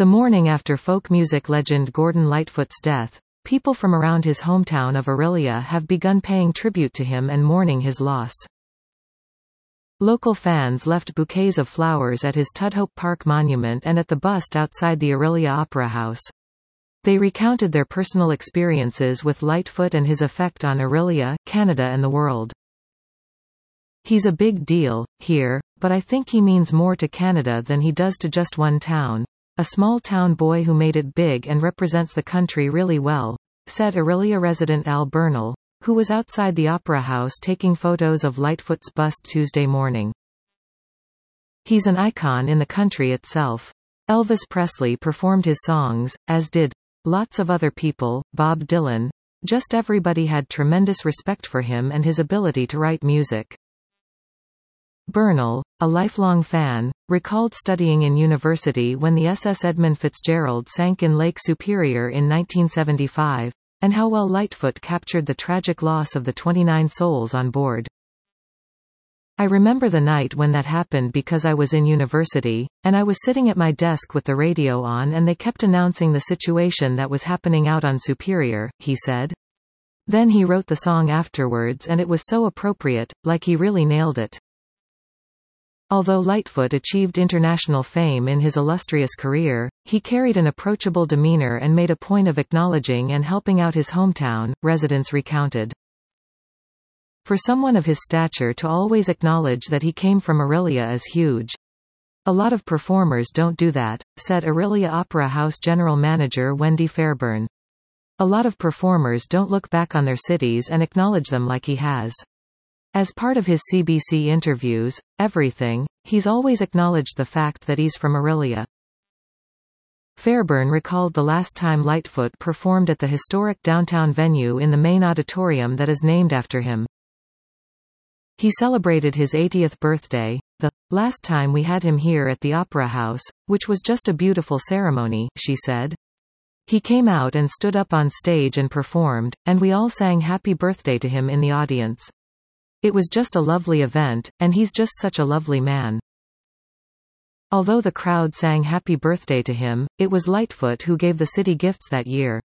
The morning after folk music legend Gordon Lightfoot's death, people from around his hometown of Orillia have begun paying tribute to him and mourning his loss. Local fans left bouquets of flowers at his Tudhope Park monument and at the bust outside the Orillia Opera House. They recounted their personal experiences with Lightfoot and his effect on Orillia, Canada and the world. "He's a big deal here, but I think he means more to Canada than he does to just one town. A small town boy who made it big and represents the country really well," said Orillia resident Al Bernal, who was outside the Opera House taking photos of Lightfoot's bust Tuesday morning. "He's an icon in the country itself. Elvis Presley performed his songs, as did lots of other people, Bob Dylan. Just everybody had tremendous respect for him and his ability to write music." Bernal, a lifelong fan, recalled studying in university when the SS Edmund Fitzgerald sank in Lake Superior in 1975, and how well Lightfoot captured the tragic loss of the 29 souls on board. "I remember the night when that happened because I was in university, and I was sitting at my desk with the radio on and they kept announcing the situation that was happening out on Superior," he said. Then he wrote the song afterwards and it was so appropriate, like he really nailed it. Although Lightfoot achieved international fame in his illustrious career, he carried an approachable demeanor and made a point of acknowledging and helping out his hometown, residents recounted. "For someone of his stature to always acknowledge that he came from Orillia is huge. A lot of performers don't do that," said Orillia Opera House General Manager Wendy Fairburn. "A lot of performers don't look back on their cities and acknowledge them like he has. As part of his CBC interviews, everything, he's always acknowledged the fact that he's from Orillia." Fairburn recalled the last time Lightfoot performed at the historic downtown venue in the main auditorium that is named after him. "He celebrated his 80th birthday, the last time we had him here at the Opera House, which was just a beautiful ceremony," she said. "He came out and stood up on stage and performed, and we all sang happy birthday to him in the audience. It was just a lovely event, and he's just such a lovely man." Although the crowd sang happy birthday to him, it was Lightfoot who gave the city gifts that year.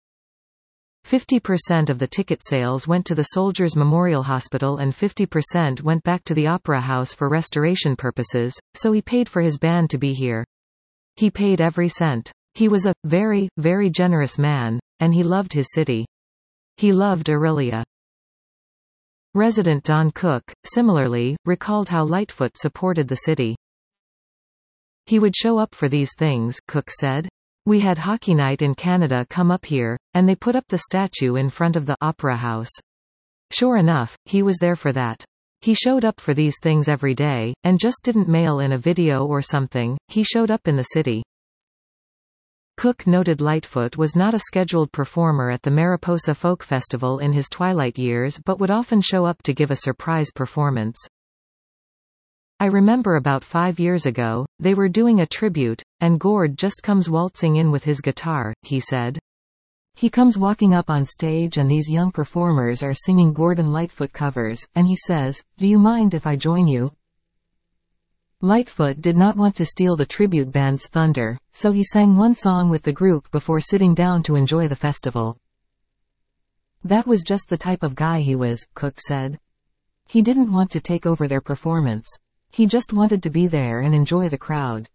50% of the ticket sales went to the Soldiers Memorial Hospital and 50% went back to the Opera House for restoration purposes, so he paid for his band to be here. "He paid every cent. He was a very, very generous man, and he loved his city. He loved Orillia." Resident Don Cook, similarly, recalled how Lightfoot supported the city. "He would show up for these things," Cook said. "We had hockey night in Canada come up here, and they put up the statue in front of the Opera House. Sure enough, he was there for that. He showed up for these things every day, and just didn't mail in a video or something, he showed up in the city." Cook noted Lightfoot was not a scheduled performer at the Mariposa Folk Festival in his twilight years but would often show up to give a surprise performance. "I remember about 5 years ago, they were doing a tribute, and Gord just comes waltzing in with his guitar," he said. "He comes walking up on stage and these young performers are singing Gordon Lightfoot covers, and he says, 'Do you mind if I join you?' Lightfoot did not want to steal the tribute band's thunder, so he sang one song with the group before sitting down to enjoy the festival. That was just the type of guy he was," Cook said. "He didn't want to take over their performance. He just wanted to be there and enjoy the crowd."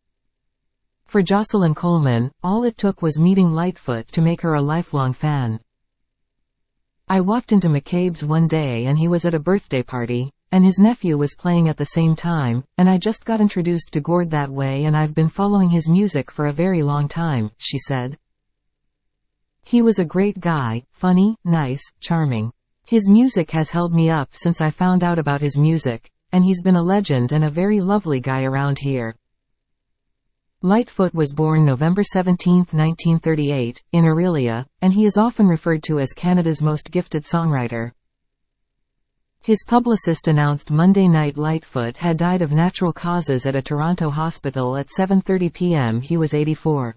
For Jocelyn Coleman, all it took was meeting Lightfoot to make her a lifelong fan. "I walked into McCabe's one day and he was at a birthday party, and his nephew was playing at the same time, and I just got introduced to Gord that way and I've been following his music for a very long time," she said. "He was a great guy, funny, nice, charming. His music has held me up since I found out about his music, and he's been a legend and a very lovely guy around here." Lightfoot was born November 17, 1938, in Orillia, and he is often referred to as Canada's most gifted songwriter. His publicist announced Monday night Lightfoot had died of natural causes at a Toronto hospital at 7:30 p.m. He was 84.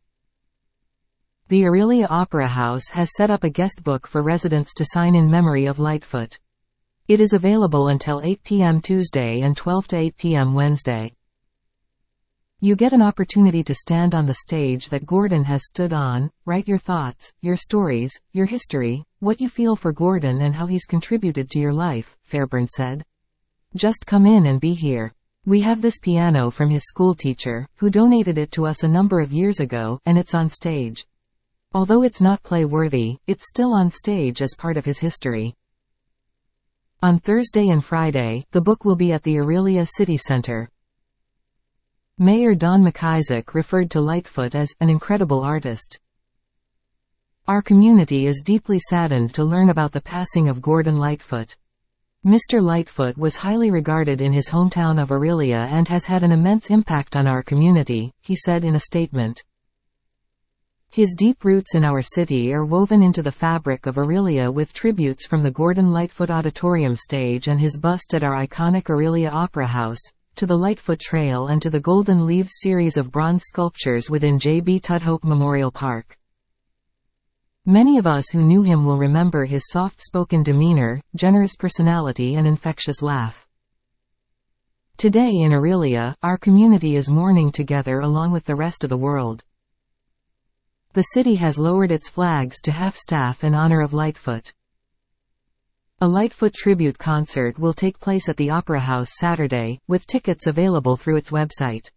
The Orillia Opera House has set up a guest book for residents to sign in memory of Lightfoot. It is available until 8 p.m. Tuesday and 12 to 8 p.m. Wednesday. You get an opportunity to stand on the stage that Gordon has stood on, write your thoughts, your stories, your history, what you feel for Gordon and how he's contributed to your life, Fairburn said. Just come in and be here. We have this piano from his school teacher, who donated it to us a number of years ago, and it's on stage. Although it's not play-worthy, it's still on stage as part of his history. On Thursday and Friday, the book will be at the Aurelia City Center. Mayor Don McIsaac referred to Lightfoot as an incredible artist. Our community is deeply saddened to learn about the passing of Gordon Lightfoot. Mr. Lightfoot was highly regarded in his hometown of Aurelia and has had an immense impact on our community, he said in a statement. His deep roots in our city are woven into the fabric of Aurelia with tributes from the Gordon Lightfoot Auditorium stage and his bust at our iconic Aurelia Opera House, to the Lightfoot Trail and to the Golden Leaves series of bronze sculptures within J.B. Tudhope Memorial Park. Many of us who knew him will remember his soft-spoken demeanor, generous personality and infectious laugh. Today in Aurelia, our community is mourning together along with the rest of the world. The city has lowered its flags to half-staff in honor of Lightfoot. A Lightfoot tribute concert will take place at the Opera House Saturday, with tickets available through its website.